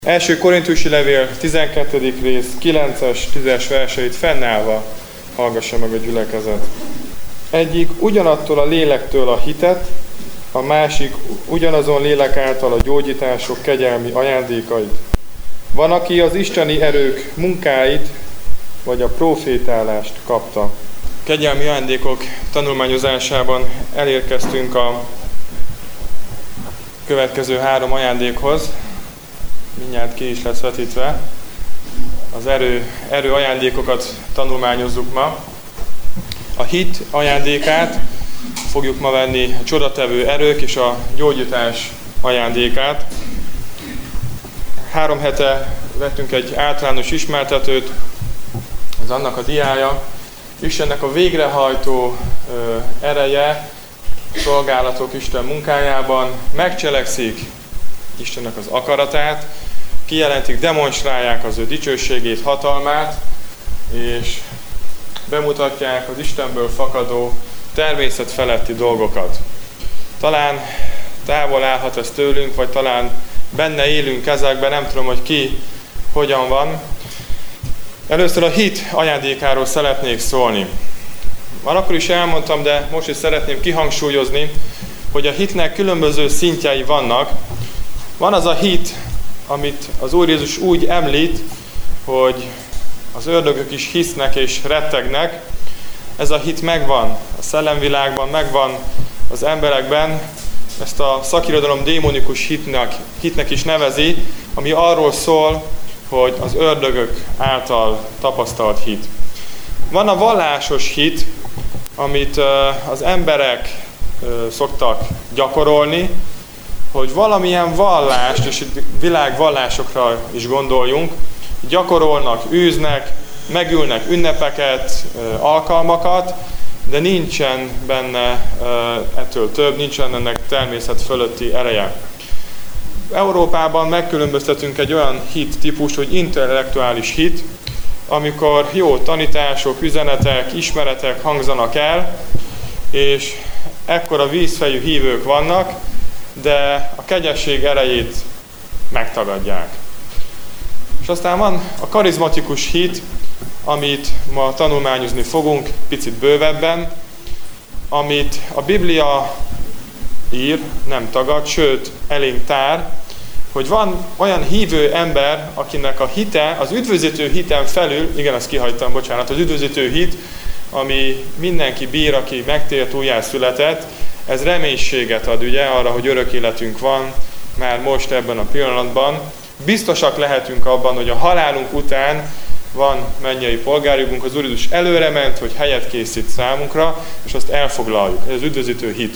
Első Korintusi levél 12. rész 9-es, 10-es verseit fennállva hallgassa meg a gyülekezet. Egyik ugyanattól a lélektől a hitet, a másik ugyanazon lélek által a gyógyítások kegyelmi ajándékait. Van, aki az isteni erők munkáit, vagy a profétálást kapta. Kegyelmi ajándékok tanulmányozásában elérkeztünk a következő 3 ajándékhoz. Mindjárt ki is lesz vetítve. Az erő ajándékokat tanulmányozzuk ma. A hit ajándékát fogjuk ma venni, a csodatevő erők és a gyógyítás ajándékát. 3 hete vettünk egy általános ismertetőt, ez annak a diája. Istennek a végrehajtó ereje, szolgálatok Isten munkájában megcselekszik Istennek az akaratát, kijelentik, demonstrálják az ő dicsőségét, hatalmát, és bemutatják az Istenből fakadó természet feletti dolgokat. Talán távol állhat ez tőlünk, vagy talán benne élünk ezekben, nem tudom, hogy ki hogyan van. Először a hit ajándékáról szeretnék szólni. Már akkor is elmondtam, de most is szeretném kihangsúlyozni, hogy a hitnek különböző szintjei vannak. Van az a hit, amit az Úr Jézus úgy említ, hogy az ördögök is hisznek és rettegnek. Ez a hit megvan a szellemvilágban, megvan az emberekben. Ezt a szakirodalom démonikus hitnek is nevezi, ami arról szól, hogy az ördögök által tapasztalt hit. Van a vallásos hit, amit az emberek szoktak gyakorolni, hogy valamilyen vallást, és itt világvallásokra is gondoljunk, gyakorolnak, űznek, megülnek ünnepeket, alkalmakat, de nincsen benne ettől több, nincsen ennek természet fölötti ereje. Európában megkülönböztetünk egy olyan hit típust, hogy intellektuális hit, amikor jó tanítások, üzenetek, ismeretek hangzanak el, és ekkora vízfejű hívők vannak, de a kegyesség erejét megtagadják. És aztán van a karizmatikus hit, amit ma tanulmányozni fogunk picit bővebben, amit a Biblia ír, nem tagad, sőt elénk tár, hogy van olyan hívő ember, akinek a hite, az üdvözítő hiten felül, igen, azt kihagytam, bocsánat, az üdvözítő hit, ami mindenki bír, aki megtért, újjászületett, ez reménységet ad ugye arra, hogy örök életünk van, már most ebben a pillanatban. Biztosak lehetünk abban, hogy a halálunk után van mennyei polgárjogunk, az Úr Jézus előre ment, hogy helyet készít számunkra, és azt elfoglaljuk. Ez az üdvözítő hit.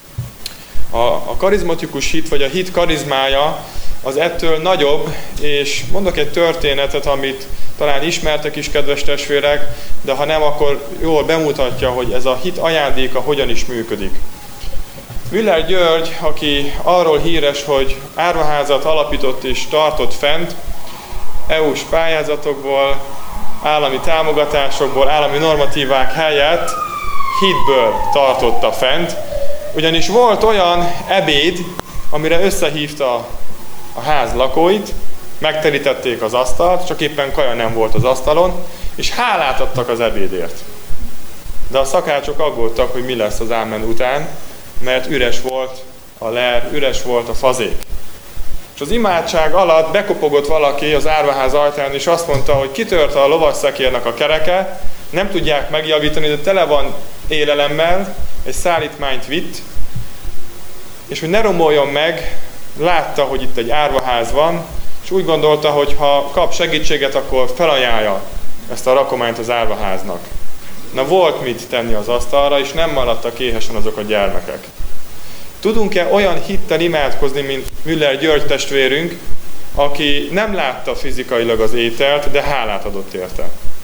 A karizmatikus hit, vagy a hit karizmája az ettől nagyobb, és mondok egy történetet, amit talán ismertek is, kedves testvérek, de ha nem, akkor jól bemutatja, hogy ez a hit ajándéka hogyan is működik. Müller György, aki arról híres, hogy árvaházat alapított és tartott fent, EU-s pályázatokból, állami támogatásokból, állami normatívák helyett hitből tartotta fent, ugyanis volt olyan ebéd, amire összehívta a ház lakóit, megterítették az asztalt, csak éppen kaja nem volt az asztalon, és hálát adtak az ebédért. De a szakácsok aggódtak, hogy mi lesz az ámen után, mert üres volt a ler, üres volt a fazék. És az imádság alatt bekopogott valaki az árvaház ajtaján, és azt mondta, hogy kitört a lovasszekérnek a kereke, nem tudják megjavítani, de tele van élelemmel, egy szállítmányt vitt, és hogy ne romoljon meg, látta, hogy itt egy árvaház van, és úgy gondolta, hogy ha kap segítséget, akkor felajánlja ezt a rakományt az árvaháznak. Na, volt mit tenni az asztalra, és nem maradtak éhesen azok a gyermekek. Tudunk-e olyan hittel imádkozni, mint Müller György testvérünk, aki nem látta fizikailag az ételt, de hálát adott érte?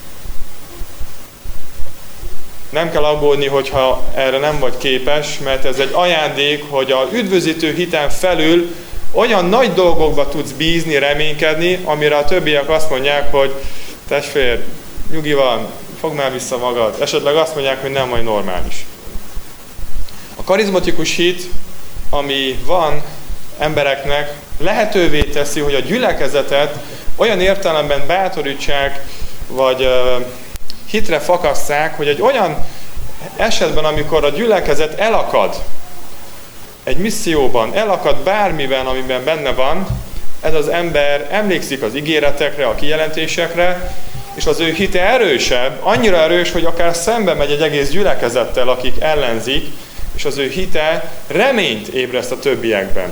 Nem kell aggódni, hogyha erre nem vagy képes, mert ez egy ajándék, hogy az üdvözítő hiten felül olyan nagy dolgokba tudsz bízni, reménykedni, amire a többiek azt mondják, hogy testvér, nyugi van, fogd már vissza magad. Esetleg azt mondják, hogy nem vagy normális. A karizmatikus hit, ami van embereknek lehetővé teszi, hogy a gyülekezetet olyan értelemben bátorítsák, vagy hitre fakasszák, hogy egy olyan esetben, amikor a gyülekezet elakad egy misszióban, elakad bármiben, amiben benne van, ez az ember emlékszik az ígéretekre, a kijelentésekre, és az ő hite erősebb, annyira erős, hogy akár szembe megy egy egész gyülekezettel, akik ellenzik, és az ő hite reményt ébreszt a többiekben.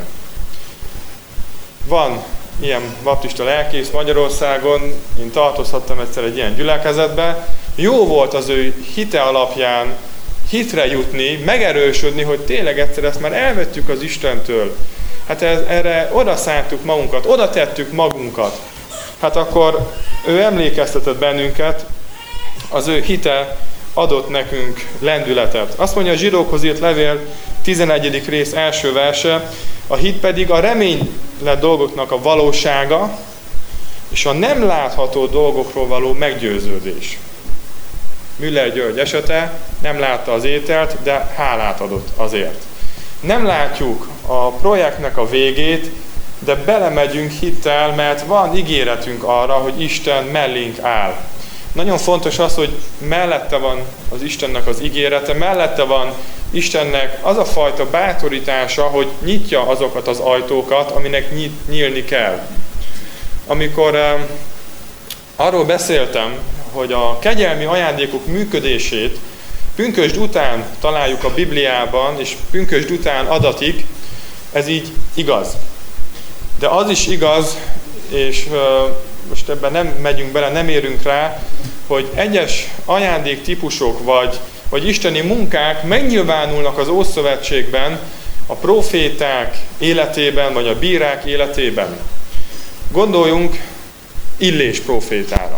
Van ilyen baptista lelkész Magyarországon, én tartozhattam egyszer egy ilyen gyülekezetbe. Jó volt az ő hite alapján hitre jutni, megerősödni, hogy tényleg egyszer ezt már elvettük az Istentől. Hát erre oda szántuk magunkat, oda tettük magunkat. Hát akkor ő emlékeztetett bennünket, az ő hite adott nekünk lendületet. Azt mondja a Zsidókhoz írt levél 11. rész első verse, a hit pedig a reménytelen dolgoknak a valósága, és a nem látható dolgokról való meggyőződés. Müller György esete, nem látta az ételt, de hálát adott azért. Nem látjuk a projektnek a végét, de belemegyünk hittel, mert van ígéretünk arra, hogy Isten mellénk áll. Nagyon fontos az, hogy mellette van az Istennek az ígérete, mellette van Istennek az a fajta bátorítása, hogy nyitja azokat az ajtókat, aminek nyílni kell. Amikor arról beszéltem, hogy a kegyelmi ajándékok működését pünkösd után találjuk a Bibliában, és pünkösd után adatik, ez így igaz. De az is igaz, és most ebben nem megyünk bele, nem érünk rá, hogy egyes ajándéktípusok vagy isteni munkák megnyilvánulnak az Ószövetségben, a próféták életében, vagy a bírák életében. Gondoljunk Illés prófétára.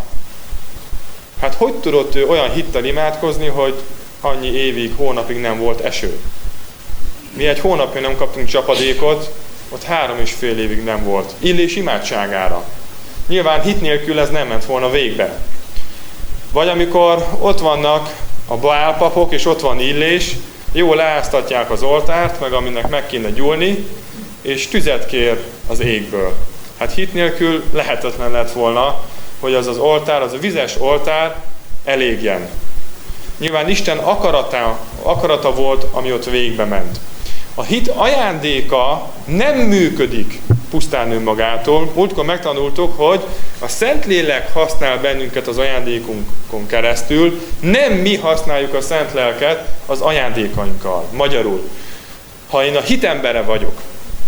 Hát hogy tudott ő olyan hittel imádkozni, hogy annyi évig, hónapig nem volt eső? Mi egy hónapja nem kaptunk csapadékot, ott 3,5 évig nem volt. Illés imádságára. Nyilván hit nélkül ez nem ment volna végbe. Vagy amikor ott vannak a Baál papok, és ott van Illés, jól leáztatják az oltárt, meg aminek meg kéne gyúlni, és tüzet kér az égből. Hát hit nélkül lehetetlen lett volna, hogy az oltár, az a vizes oltár elégjen. Nyilván Isten akarata volt, ami ott végbe ment. A hit ajándéka nem működik pusztán önmagától. Múltkor megtanultuk, hogy a Szentlélek használ bennünket az ajándékunkon keresztül, nem mi használjuk a Szent Lelket az ajándékainkkal. Magyarul, ha én a hitembere vagyok,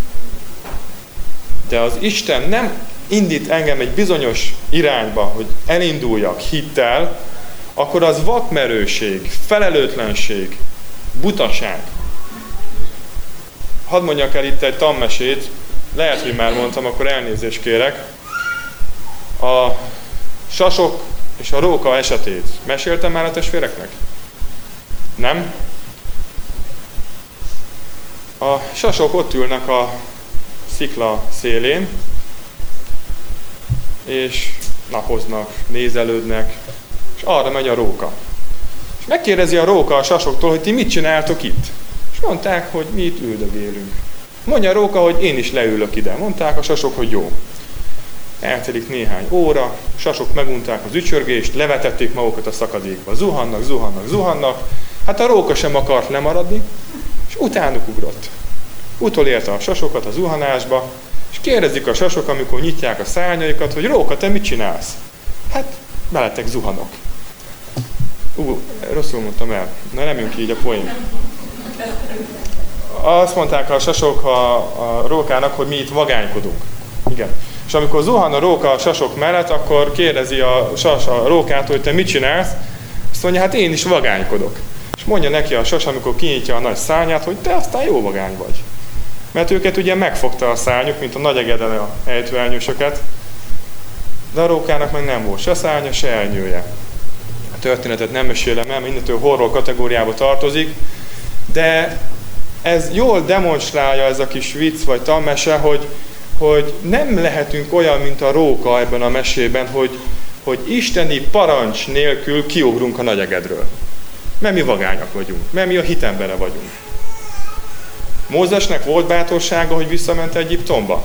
de az Isten nem indít engem egy bizonyos irányba, hogy elinduljak hittel, akkor az vakmerőség, felelőtlenség, butaság. Hadd mondjak el itt egy tanmesét, lehet, hogy már mondtam, akkor elnézést kérek. A sasok és a róka esetét meséltem már a testvéreknek? Nem? A sasok ott ülnek a szikla szélén, és napoznak, nézelődnek, és arra megy a róka. És megkérdezi a róka a sasoktól, hogy ti mit csináltok itt? És mondták, hogy mi itt üldögélünk. Mondja a róka, hogy én is leülök ide. Mondták a sasok, hogy jó. Eltelik néhány óra, a sasok megunták az ücsörgést, levetették magukat a szakadékba. Zuhannak. Hát a róka sem akart lemaradni, és utánuk ugrott. Utolérte a sasokat a zuhanásba, és kérdezik a sasok, amikor nyitják a szárnyaikat, hogy róka, te mit csinálsz? Hát, veletek zuhanok. Rosszul mondtam el. Na, nem jön ki így a poén. Azt mondták a sasok a rókának, hogy mi itt vagánykodunk. Igen. És amikor zuhan a róka a sasok mellett, akkor kérdezi a sas a rókát, hogy te mit csinálsz? Azt mondja, hát én is vagánykodok. És mondja neki a sas, amikor kinyitja a nagy szárnyát, hogy te aztán jó vagány vagy. Mert őket ugye megfogta a szárnyuk, mint a nagy egeden a ejtőernyősöket, de a rókának meg nem volt se szárnya, se elnyője. A történetet nem mesélem el, mindentől horror kategóriába tartozik, de ez jól demonstrálja ez a kis vicc vagy tanmese, hogy nem lehetünk olyan, mint a róka ebben a mesében, hogy isteni parancs nélkül kiugrunk a nagy egedről. Mert mi vagányak vagyunk, mert mi a hitembere vagyunk. Mózesnek volt bátorsága, hogy visszament Egyiptomba?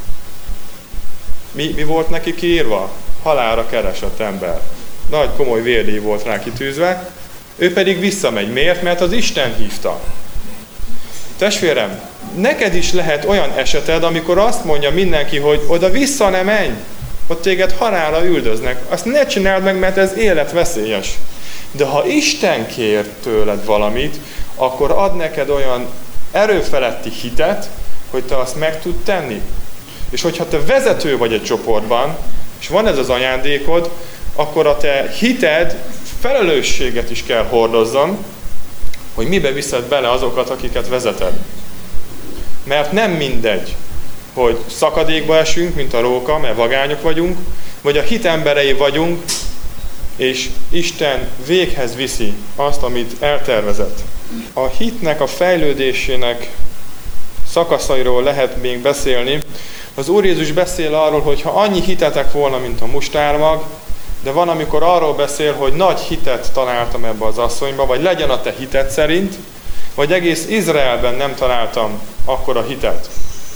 Mi volt neki kiírva? Halálra keresett ember. Nagy komoly vérdíj volt rá kitűzve. Ő pedig visszamegy. Miért? Mert az Isten hívta. Testvérem, neked is lehet olyan eseted, amikor azt mondja mindenki, hogy oda vissza ne menj, ott téged halálra üldöznek. Azt ne csináld meg, mert ez életveszélyes. De ha Isten kér tőled valamit, akkor ad neked olyan erőfeletti hitet, hogy te azt meg tud tenni. És hogyha te vezető vagy egy csoportban, és van ez az ajándékod, akkor a te hited felelősséget is kell hordozzon, hogy mibe viszed bele azokat, akiket vezeted. Mert nem mindegy, hogy szakadékba esünk, mint a róka, mert vagányok vagyunk, vagy a hit emberei vagyunk, és Isten véghez viszi azt, amit eltervezett. A hitnek, a fejlődésének szakaszairól lehet még beszélni. Az Úr Jézus beszél arról, hogy ha annyi hitetek volna, mint a mustármag, de van, amikor arról beszél, hogy nagy hitet találtam ebbe az asszonyba, vagy legyen a te hited szerint, vagy egész Izraelben nem találtam akkora hitet.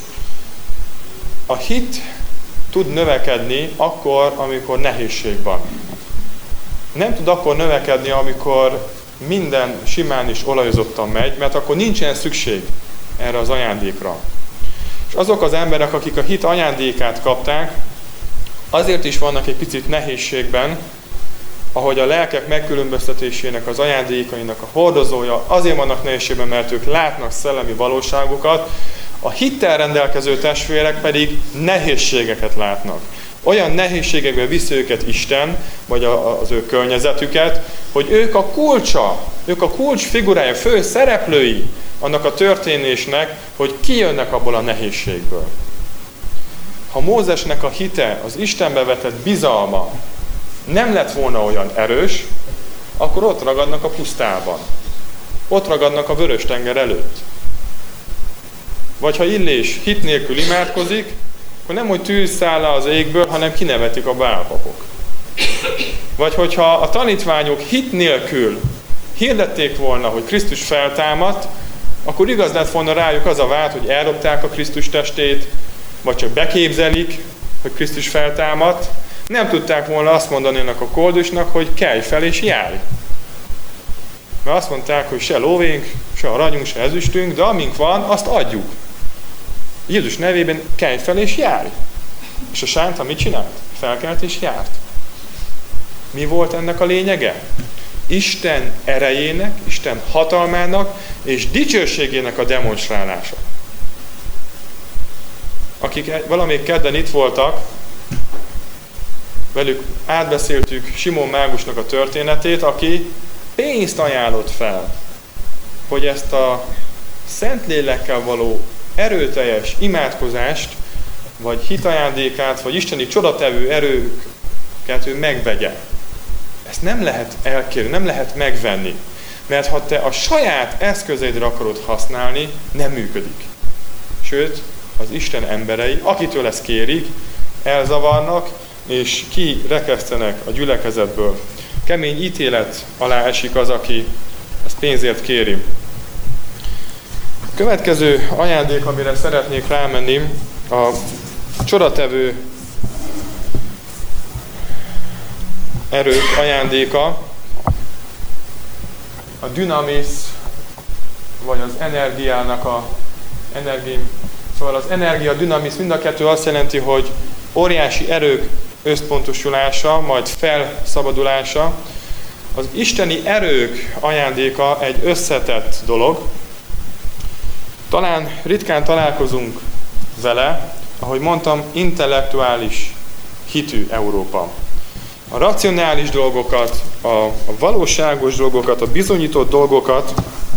A hit tud növekedni akkor, amikor nehézség van. Nem tud akkor növekedni, amikor minden simán és olajozottan megy, mert akkor nincsen szükség erre az ajándékra. És azok az emberek, akik a hit ajándékát kapták, azért is vannak egy picit nehézségben, ahogy a lelkek megkülönböztetésének, az ajándékainak a hordozója, azért vannak nehézségben, mert ők látnak szellemi valóságokat, a hittel rendelkező testvérek pedig nehézségeket látnak. Olyan nehézségekbe viszi őket Isten, vagy az ő környezetüket, hogy ők a kulcs figurája, fő szereplői annak a történésnek, hogy kijönnek abból a nehézségből. Ha Mózesnek a hite, az Istenbe vetett bizalma nem lett volna olyan erős, akkor ott ragadnak a pusztában. Ott ragadnak a Vörös-tenger előtt. Vagy ha Illés hit nélkül imádkozik, akkor nem, hogy tűz száll le az égből, hanem kinevetik a bálpapok. Vagy hogyha a tanítványok hit nélkül hirdették volna, hogy Krisztus feltámadt, akkor igaz lett volna rájuk az a vád, hogy eldobták a Krisztus testét, vagy csak beképzelik, hogy Krisztus feltámadt. Nem tudták volna azt mondani ennek a koldusnak, hogy kelj fel és járj. Mert azt mondták, hogy se lóvénk, se aranyunk, se ezüstünk, de amink van, azt adjuk. Jézus nevében kelj fel és járj. És a sánta mit csinált? Felkelt és járt. Mi volt ennek a lényege? Isten erejének, Isten hatalmának és dicsőségének a demonstrálása. Akik valamelyik kedden itt voltak, velük átbeszéltük Simon mágusnak a történetét, aki pénzt ajánlott fel, hogy ezt a Szentlélekkel való erőteljes imádkozást, vagy hitajándékát, vagy isteni csodatevő erőket ő megvegye. Ezt nem lehet elkérni, nem lehet megvenni. Mert ha te a saját eszközeidre akarod használni, nem működik. Sőt, az Isten emberei, akitől ezt kérik, elzavarnak, és kirekesztenek a gyülekezetből. Kemény ítélet alá esik az, aki ezt pénzért kéri. A következő ajándék, amire szeretnék rámenni, a csodatevő erők ajándéka, a dünamis, vagy az energiának szóval az energia, dünamis, mind a kettő azt jelenti, hogy óriási erők összpontosulása, majd felszabadulása. Az isteni erők ajándéka egy összetett dolog. Talán ritkán találkozunk vele, ahogy mondtam, intellektuális hitű Európa. A racionális dolgokat, a valóságos dolgokat, a bizonyított dolgokat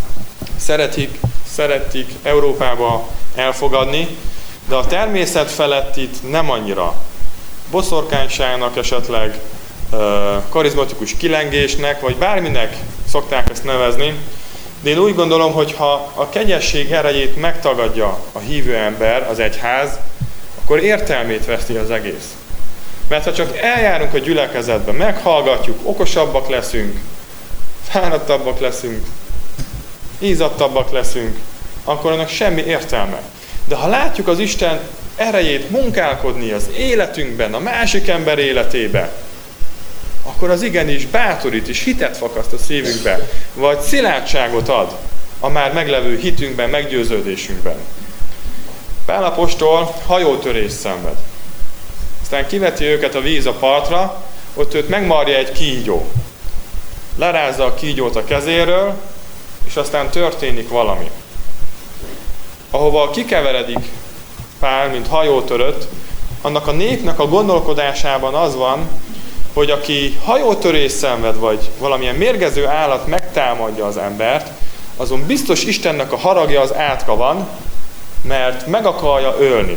szeretik Európába elfogadni, de a természet felettit nem annyira. Boszorkányságnak esetleg, karizmatikus kilengésnek, vagy bárminek szokták ezt nevezni, de én úgy gondolom, hogy ha a kegyesség erejét megtagadja a hívő ember, az egyház, akkor értelmét veszti az egész. Mert ha csak eljárunk a gyülekezetbe, meghallgatjuk, okosabbak leszünk, fáradtabbak leszünk, ízattabbak leszünk, akkor annak semmi értelme. De ha látjuk az Isten erejét munkálkodni az életünkben, a másik ember életébe, akkor az igenis bátorít és hitet fakaszt a szívünkbe, vagy szilárdságot ad a már meglevő hitünkben, meggyőződésünkben. Pál apostol hajótörést szenved. Aztán kiveti őket a víz a partra, ott őt megmarja egy kígyó. Lerázza a kígyót a kezéről, és aztán történik valami. Ahova kikeveredik Pál, mint hajótörött, annak a népnek a gondolkodásában az van, hogy aki hajótörést szenved, vagy valamilyen mérgező állat megtámadja az embert, azon biztos Istennek a haragja az átka van, mert meg akarja ölni.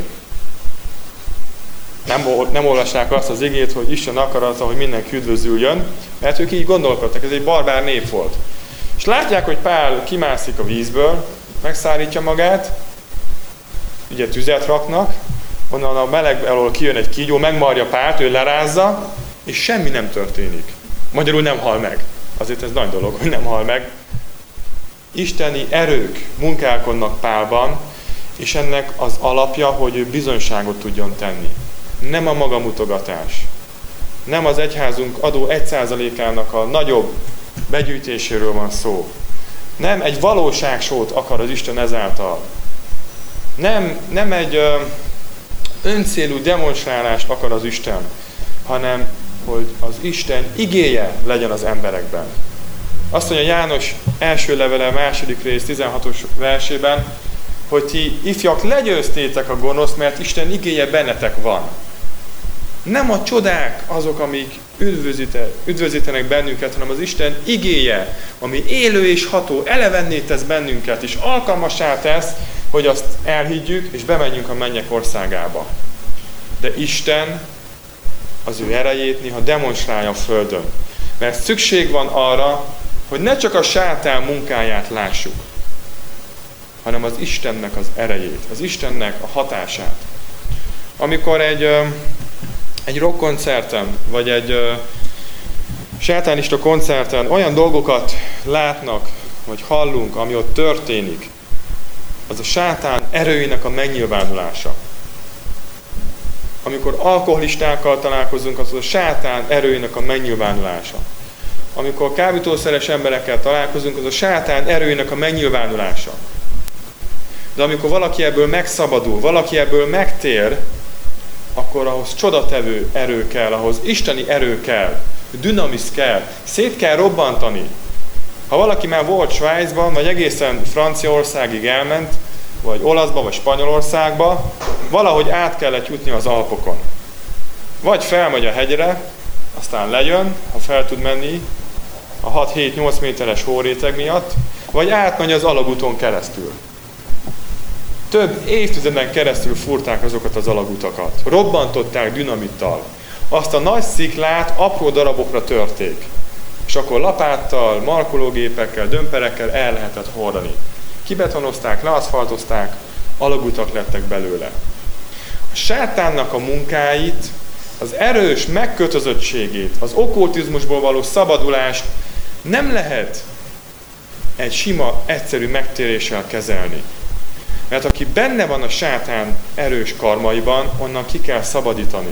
Nem olvassák azt az igét, hogy Isten akarata, hogy mindenki üdvözüljön, mert ők így gondolkodtak, ez egy barbár nép volt. És látják, hogy Pál kimászik a vízből, megszárítja magát, ugye tüzet raknak, onnan a meleg alól kijön egy kígyó, megmarja Pált, ő lerázza, és semmi nem történik. Magyarul nem hal meg. Azért ez nagy dolog, hogy nem hal meg. Isteni erők munkálkodnak Pálban, és ennek az alapja, hogy ő bizonyságot tudjon tenni. Nem a magamutogatás. Nem az egyházunk adó 1%-ának a nagyobb begyűjtéséről van szó. Nem egy valóságsót akar az Isten ezáltal. Nem egy öncélú demonstrálást akar az Isten, hanem hogy az Isten igéje legyen az emberekben. Azt mondja János első levele, második rész, 16-os versében, hogy ti ifjak legyőztétek a gonoszt, mert Isten igéje bennetek van. Nem a csodák azok, amik üdvözítenek bennünket, hanem az Isten igéje, ami élő és ható, elevenné tesz bennünket, és alkalmassá tesz, hogy azt elhiggyük, és bemenjünk a mennyek országába. De Isten az ő erejét néha demonstrálja a földön. Mert szükség van arra, hogy ne csak a sátán munkáját lássuk, hanem az Istennek az erejét, az Istennek a hatását. Amikor egy rockkoncerten, vagy egy sátánista koncerten olyan dolgokat látnak, vagy hallunk, ami ott történik, az a sátán erőinek a megnyilvánulása. Amikor alkoholistákkal találkozunk, az a sátán erőinek a megnyilvánulása. Amikor kábítószeres emberekkel találkozunk, az a sátán erőinek a megnyilvánulása. De amikor valaki ebből megszabadul, valaki ebből megtér, akkor ahhoz csodatevő erő kell, ahhoz isteni erő kell, dinamisz kell, szét kell robbantani. Ha valaki már volt Svájcban, vagy egészen Franciaországig elment, vagy Olaszba, vagy Spanyolországba, valahogy át kellett jutni az Alpokon. Vagy felmegy a hegyre, aztán lejön, ha fel tud menni a 6-7-8 méteres hóréteg miatt, vagy átmegy az alagúton keresztül. Több évtizeden keresztül fúrták azokat az alagutakat. Robbantották dinamittal. Azt a nagy sziklát apró darabokra törték. És akkor lapáttal, markológépekkel, dömperekkel el lehetett hordani. Kibetonozták, leaszfaltozták, alagutak lettek belőle. A sátánnak a munkáit, az erős megkötözöttségét, az okkultizmusból való szabadulást nem lehet egy sima, egyszerű megtéréssel kezelni. Mert aki benne van a sátán erős karmaiban, onnan ki kell szabadítani.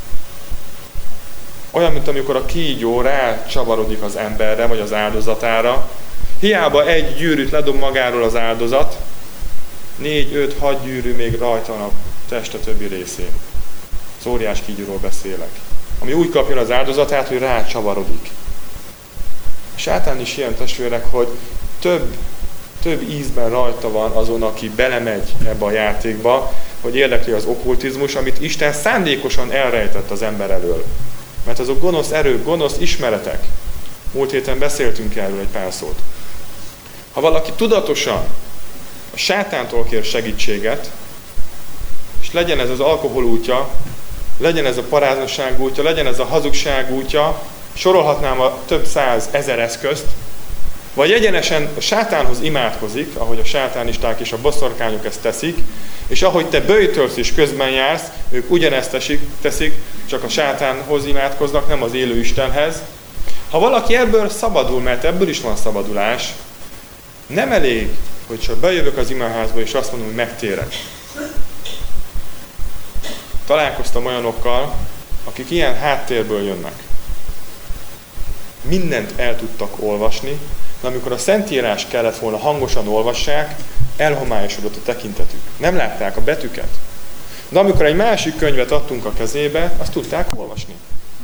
Olyan, mint amikor a kígyó rácsavarodik az emberre, vagy az áldozatára. Hiába egy gyűrűt ledob magáról az áldozat, 4-5-6 gyűrű még rajta van a teste többi részén. Az óriás kígyóról beszélek. Ami úgy kapja az áldozatát, hogy rácsavarodik. A sátán is ilyen, testvérek, hogy több ízben rajta van azon, aki belemegy ebbe a játékba, hogy érdekli az okkultizmus, amit Isten szándékosan elrejtett az ember elől. Mert azok gonosz erők, gonosz ismeretek. Múlt héten beszéltünk erről egy pár szót. Ha valaki tudatosan a sátántól kér segítséget, és legyen ez az alkohol útja, legyen ez a paráznosság útja, legyen ez a hazugság útja, sorolhatnám a több 100 000 eszközt, vagy egyenesen a sátánhoz imádkozik, ahogy a sátánisták és a boszorkányok ezt teszik, és ahogy te böjtölsz és közben jársz, ők ugyanezt teszik, csak a sátánhoz imádkoznak, nem az élő Istenhez. Ha valaki ebből szabadul, mert ebből is van szabadulás, nem elég hogy csak bejövök az imaházba, és azt mondom, hogy megtérek. Találkoztam olyanokkal, akik ilyen háttérből jönnek. Mindent el tudtak olvasni, de amikor a Szentírás kellett volna hangosan olvassák, elhomályosodott a tekintetük. Nem látták a betűket. De amikor egy másik könyvet adtunk a kezébe, azt tudták olvasni.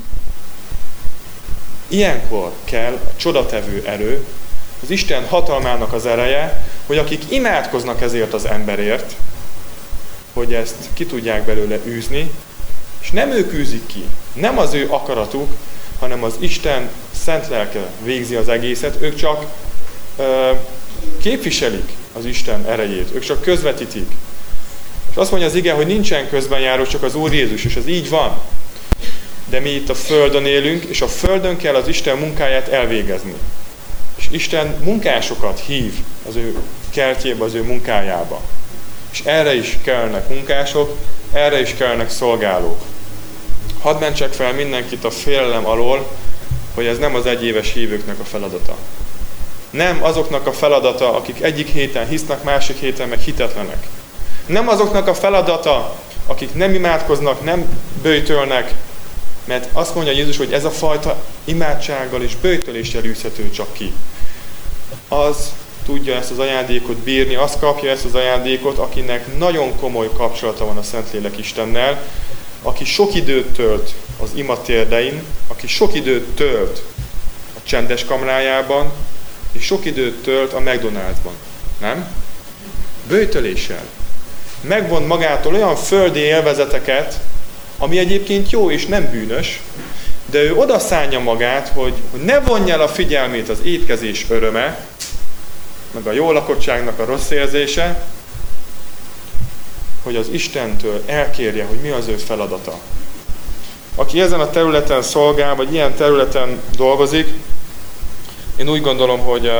Ilyenkor kell a csodatevő erő, az Isten hatalmának az ereje, hogy akik imádkoznak ezért az emberért, hogy ezt ki tudják belőle űzni, és nem ők űzik ki, nem az ő akaratuk, hanem az Isten szent lelke végzi az egészet, ők csak képviselik az Isten erejét, ők csak közvetítik. És azt mondja az ige, hogy nincsen közbenjáró, csak az Úr Jézus, és ez így van. De mi itt a Földön élünk, és a Földön kell az Isten munkáját elvégezni. És Isten munkásokat hív az ő kertjébe, az ő munkájába. És erre is kellnek munkások, erre is kellnek szolgálók. Hadd mentsek fel mindenkit a félelem alól, hogy ez nem az egyéves hívőknek a feladata. Nem azoknak a feladata, akik egyik héten hisznek, másik héten meg hitetlenek. Nem azoknak a feladata, akik nem imádkoznak, nem böjtölnek, mert azt mondja Jézus, hogy ez a fajta imádsággal és böjtöléssel űzhető csak ki. Az tudja ezt az ajándékot bírni, az kapja ezt az ajándékot, akinek nagyon komoly kapcsolata van a Szentlélek Istennel, aki sok időt tölt az ima térdein, aki sok időt tölt a csendes kamrájában, és sok időt tölt a McDonald'sban. Nem? Böjtöléssel. Megvon magától olyan földi élvezeteket, ami egyébként jó és nem bűnös, de ő odaszánja magát, hogy ne vonja el a figyelmét az étkezés öröme, meg a jó lakottságnak a rossz érzése, hogy az Istentől elkérje, hogy mi az ő feladata. Aki ezen a területen szolgál, vagy ilyen területen dolgozik, én úgy gondolom, hogy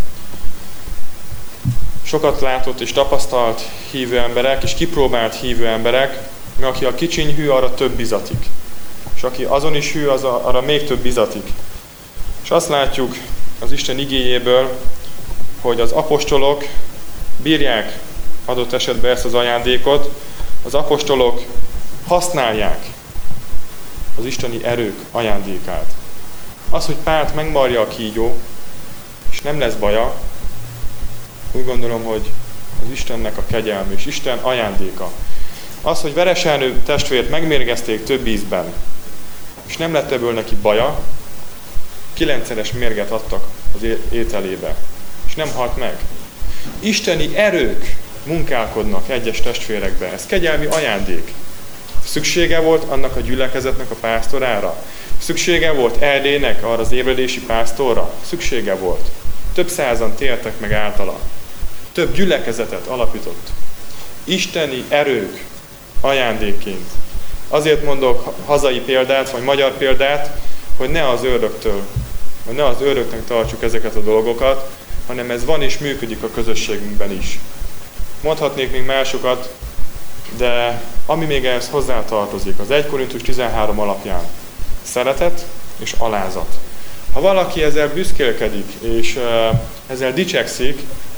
sokat látott és tapasztalt hívő emberek, és kipróbált hívő emberek, mert aki a kicsiny hű, arra több bizatik. És aki azon is hű, arra még több bizatik. És azt látjuk az Isten igéjéből, hogy az apostolok bírják adott esetben ezt az ajándékot, az apostolok használják az isteni erők ajándékát. Az, hogy Pált megmarja a kígyó, és nem lesz baja, úgy gondolom, hogy az Istennek a kegyelme és Isten ajándéka. Az, hogy Vereselnő testvért megmérgezték több ízben, és nem lett ebből neki baja, 9-szeres mérget adtak az ételébe, és nem halt meg. Isteni erők munkálkodnak egyes testvérekbe. Ez kegyelmi ajándék. Szüksége volt annak a gyülekezetnek a pásztorára? Szüksége volt Erdélynek arra az ébredési pásztorra? Szüksége volt. Több százan tértek meg általa. Több gyülekezetet alapított. Isteni erők ajándékként. Azért mondok hazai példát, vagy magyar példát, hogy ne az ördögtől, vagy ne az ördögnek tartsuk ezeket a dolgokat, hanem ez van és működik a közösségünkben is. Mondhatnék még másokat, de ami még ehhez hozzátartozik, az 1 Korintus 13 alapján szeretet és alázat. Ha valaki ezzel büszkélkedik, és ezzel dicsekszik,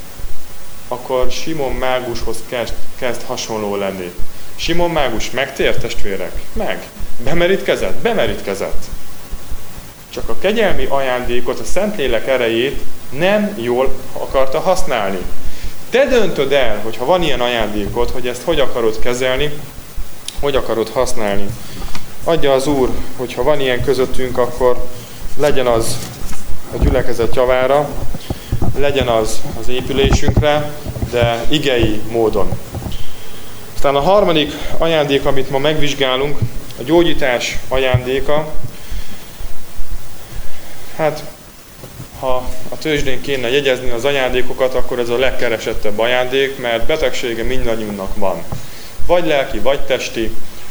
akkor Simon mágushoz kezd hasonló lenni. Simon mágus megtért, testvérek? Meg. Bemerítkezett? Bemerítkezett. Csak a kegyelmi ajándékot, a Szentlélek erejét nem jól akarta használni. Te döntöd el, hogyha van ilyen ajándékod, hogy ezt hogy akarod kezelni, hogy akarod használni. Adja az Úr, hogyha van ilyen közöttünk, akkor legyen az a gyülekezet javára, legyen az az épülésünkre, de igei módon. Aztán a harmadik ajándék, amit ma megvizsgálunk, a gyógyítás ajándéka. Hát, ha a tőzsdén kéne jegyezni az ajándékokat, akkor ez a legkeresettebb ajándék, mert betegsége mindannyiunknak van. Vagy lelki, vagy testi,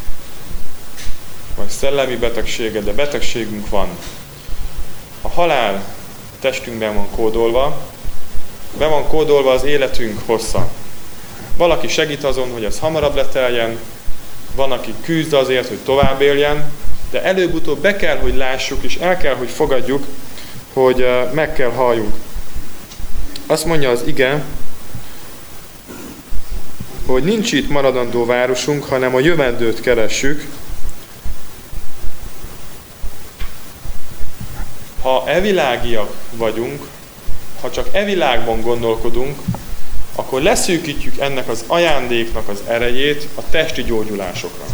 vagy szellemi betegsége, de betegségünk van. A halál a testünkben van kódolva, be van kódolva az életünk hossza. Valaki segít azon, hogy ez hamarabb leteljen, van, aki küzd azért, hogy tovább éljen, de előbb-utóbb be kell, hogy lássuk, és el kell, hogy fogadjuk, hogy meg kell halljunk. Azt mondja az ige, hogy nincs itt maradandó városunk, hanem a jövendőt keressük. Ha evilágiak vagyunk, ha csak evilágban gondolkodunk, akkor leszűkítjük ennek az ajándéknak az erejét a testi gyógyulásokra.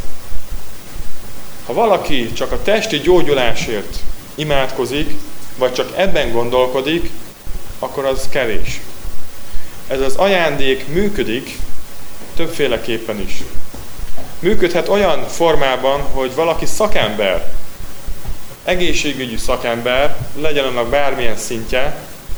Ha valaki csak a testi gyógyulásért imádkozik, vagy csak ebben gondolkodik, akkor az kevés. Ez az ajándék működik többféleképpen is. Működhet olyan formában, hogy valaki szakember, egészségügyi szakember, legyen annak bármilyen szintje,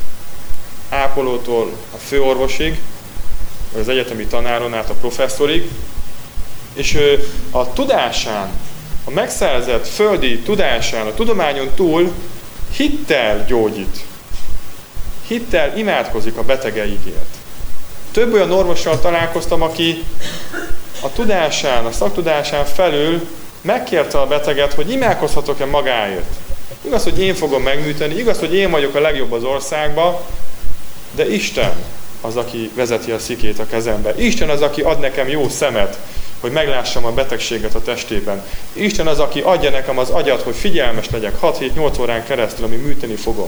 ápolótól a főorvosig, vagy az egyetemi tanáron át a professzorig, és ő a tudásán, a megszerzett földi tudásán, a tudományon túl hittel gyógyít. Hittel imádkozik a betegeikért. Több olyan orvossal találkoztam, aki a tudásán, a szaktudásán felül megkérte a beteget, hogy imádkozhatok-e magáért. Igaz, hogy én fogom megműteni, igaz, hogy én vagyok a legjobb az országba, de Isten az, aki vezeti a szikét a kezembe. Isten az, aki ad nekem jó szemet, hogy meglássam a betegséget a testében. Isten az, aki adja nekem az agyat, hogy figyelmes legyek 6-7-8 órán keresztül, ami műteni fogom.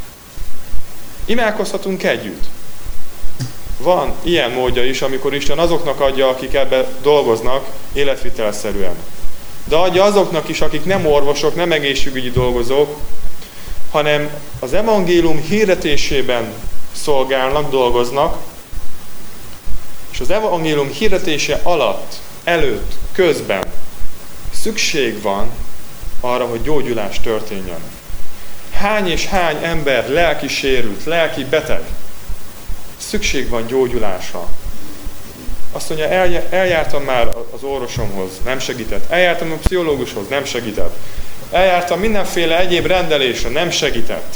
Imádkozhatunk együtt. Van ilyen módja is, amikor Isten azoknak adja, akik ebbe dolgoznak életvitelszerűen. De adja azoknak is, akik nem orvosok, nem egészségügyi dolgozók, hanem az evangélium hirdetésében szolgálnak, dolgoznak, és az evangélium hirdetése alatt, előtt, közben szükség van arra, hogy gyógyulás történjen. Hány és hány ember lelki sérült, lelki beteg, szükség van gyógyulásra. Azt mondja, eljártam már az orvosomhoz, nem segített. Eljártam a pszichológushoz, nem segített. Eljártam mindenféle egyéb rendelésre, nem segített.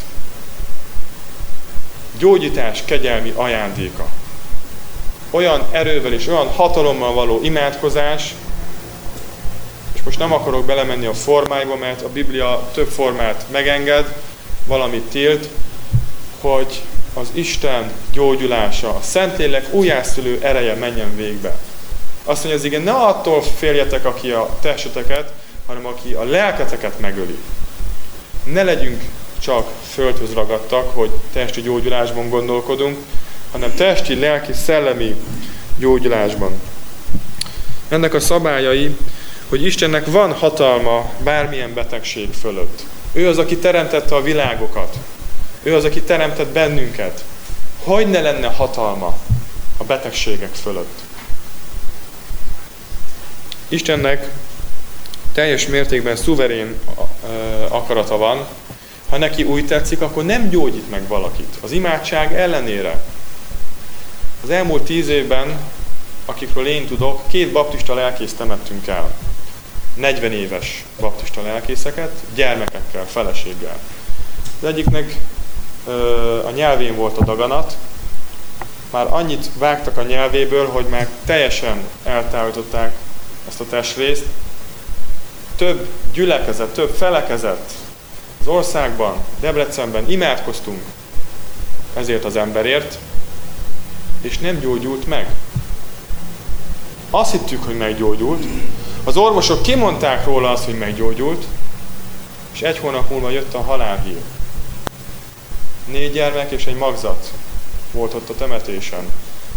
Gyógyítás kegyelmi ajándéka. Olyan erővel és olyan hatalommal való imádkozás, és most nem akarok belemenni a formáiba, mert a Biblia több formát megenged, valamit tilt, hogy az Isten gyógyulása, a Szentlélek újjászülő ereje menjen végbe. Azt mondja az ige, ne attól féljetek, aki a testeteket, hanem aki a lelketeket megöli. Ne legyünk csak földhöz ragadtak, hogy testi gyógyulásban gondolkodunk, hanem testi, lelki, szellemi gyógyulásban. Ennek a szabályai, hogy Istennek van hatalma bármilyen betegség fölött. Ő az, aki teremtette a világokat. Ő az, aki teremtett bennünket. Hogy ne lenne hatalma a betegségek fölött? Istennek teljes mértékben szuverén akarata van. Ha neki úgy tetszik, akkor nem gyógyít meg valakit. Az imádság ellenére. Az elmúlt 10 évben, akikről én tudok, 2 baptista lelkészt temettünk el. 40 éves baptista lelkészeket, gyermekekkel, feleséggel. Az egyiknek a nyelvén volt a daganat, már annyit vágtak a nyelvéből, hogy már teljesen eltávolították ezt a testrészt. Több gyülekezet, több felekezet az országban, Debrecenben imádkoztunk ezért az emberért, és nem gyógyult meg. Azt hittük, hogy meggyógyult. Az orvosok kimondták róla azt, hogy meggyógyult, és 1 hónap múlva jött a halálhír. 4 gyermek és egy magzat volt ott a temetésen.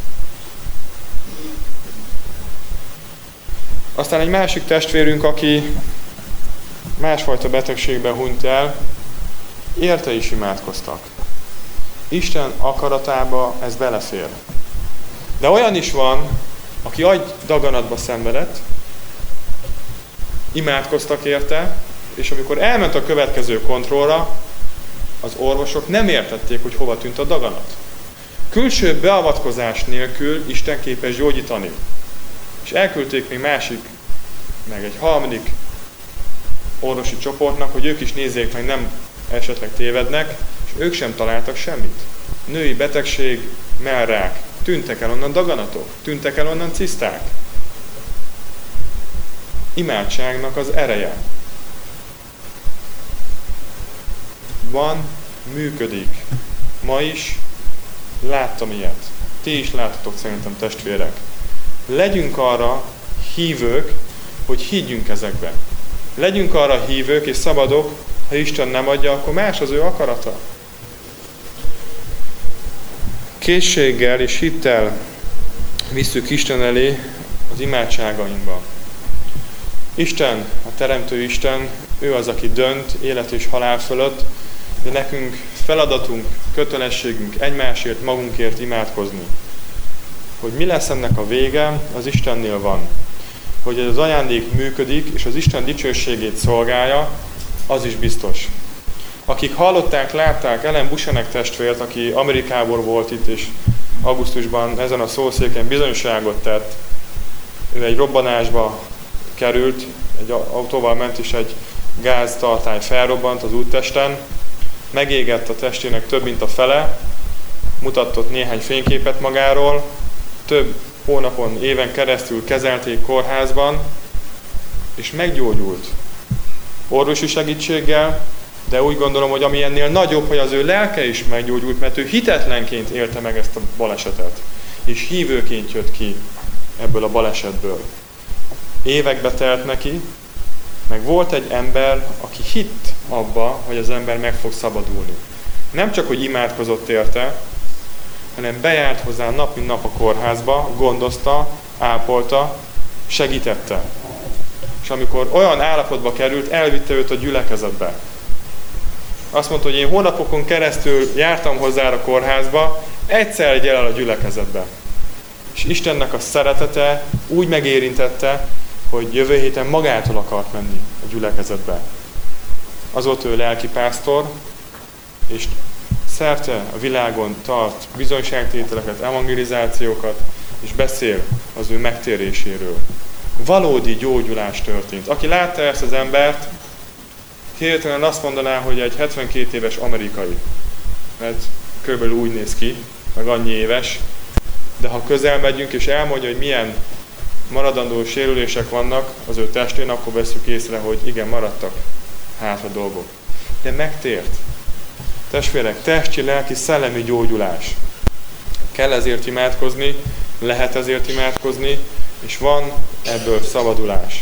Aztán egy másik testvérünk, aki másfajta betegségben hunyt el, érte is imádkoztak. Isten akaratába ez belefér. De olyan is van, aki agydaganatba szenvedett, imádkoztak érte, és amikor elment a következő kontrollra, az orvosok nem értették, hogy hova tűnt a daganat. Külső beavatkozás nélkül Isten képes gyógyítani. És elküldték még másik, meg egy harmadik orvosi csoportnak, hogy ők is nézzék meg, nem esetleg tévednek, és ők sem találtak semmit. Női betegség, mellrák, tűntek el onnan daganatok, tűntek el onnan ciszták. Imádságnak az ereje. Van, működik. Ma is láttam ilyet. Ti is láttatok szerintem, testvérek. Legyünk arra hívők, hogy higgyünk ezekbe. Legyünk arra hívők és szabadok, ha Isten nem adja, akkor más az ő akarata. Készséggel és hittel visszük Isten elé az imádságainkba. Isten, a Teremtő Isten, ő az, aki dönt élet és halál fölött, de nekünk feladatunk, kötelességünk egymásért, magunkért imádkozni. Hogy mi lesz ennek a vége, az Istennél van. Hogy ez az ajándék működik, és az Isten dicsőségét szolgálja, az is biztos. Akik hallották, látták Ellen Buchanek testvért, aki Amerikából volt itt, és augusztusban ezen a szószéken bizonyságot tett. Ő egy robbanásba került, egy autóval ment, és egy gáztartály felrobbant az úttesten. Megégett a testének több mint a fele, mutatott néhány fényképet magáról, több hónapon, éven keresztül kezelték kórházban, és meggyógyult. Orvosi segítséggel, de úgy gondolom, hogy ami ennél nagyobb, hogy az ő lelke is meggyógyult, mert ő hitetlenként élte meg ezt a balesetet, és hívőként jött ki ebből a balesetből. Évekbe telt neki, meg volt egy ember, aki hitt abba, hogy az ember meg fog szabadulni. Nem csak, hogy imádkozott érte, hanem bejárt hozzá nap mint nap a kórházba, gondozta, ápolta, segítette. És amikor olyan állapotba került, elvitte őt a gyülekezetbe. Azt mondta, hogy én hónapokon keresztül jártam hozzá a kórházba, egyszer gyere el a gyülekezetbe. És Istennek a szeretete úgy megérintette, hogy jövő héten magától akart menni a gyülekezetbe. Az volt ő lelkipásztor, és szerte a világon tart bizonyságtételeket, evangelizációkat, és beszél az ő megtéréséről. Valódi gyógyulás történt. Aki látta ezt az embert, hirtelen azt mondaná, hogy egy 72 éves amerikai. Mert körülbelül úgy néz ki, meg annyi éves. De ha közel megyünk, és elmondja, hogy milyen maradandó sérülések vannak az ő testén, akkor veszük észre, hogy igen, maradtak hátra dolgok. De megtért. Testvérek, testi, lelki, szellemi gyógyulás. Kell ezért imádkozni, lehet ezért imádkozni, és van ebből szabadulás.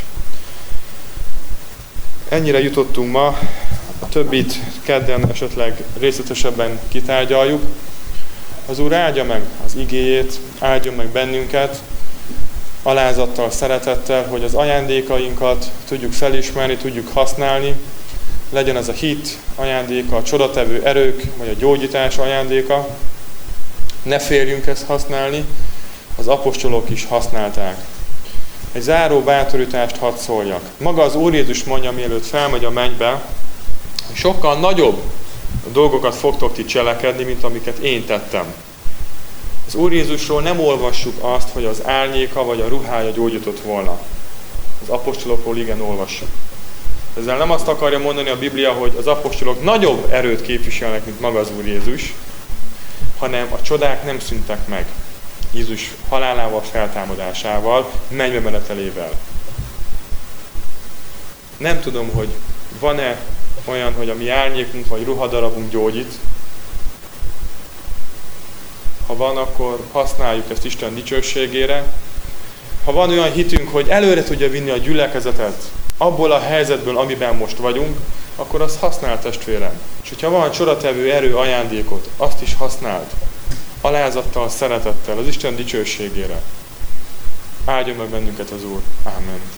Ennyire jutottunk ma, a többit kedden esetleg részletesebben kitárgyaljuk. Az Úr áldja meg az igéjét, áldjon meg bennünket, alázattal, szeretettel, hogy az ajándékainkat tudjuk felismerni, tudjuk használni, legyen ez a hit ajándéka, a csodatevő erők, vagy a gyógyítás ajándéka. Ne férjünk ezt használni, az apostolok is használták. Egy záró bátorítást hadd szóljak. Maga az Úr Jézus mondja, mielőtt felmegy a mennybe, hogy sokkal nagyobb dolgokat fogtok ti cselekedni, mint amiket én tettem. Az Úr Jézusról nem olvassuk azt, hogy az árnyéka vagy a ruhája gyógyított volna. Az apostolokról igen olvassuk. Ezzel nem azt akarja mondani a Biblia, hogy az apostolok nagyobb erőt képviselnek, mint maga az Úr Jézus, hanem a csodák nem szűntek meg. Jézus halálával, feltámadásával, mennybe menetelével. Nem tudom, hogy van-e olyan, hogy a mi árnyékunk vagy ruhadarabunk gyógyít. Ha van, akkor használjuk ezt Isten dicsőségére. Ha van olyan hitünk, hogy előre tudja vinni a gyülekezetet abból a helyzetből, amiben most vagyunk, akkor azt használ, testvérem. És hogyha van csodatevő erő ajándékot, azt is használd. Alázattal, szeretettel, az Isten dicsőségére. Áldjon meg bennünket az Úr. Ámen.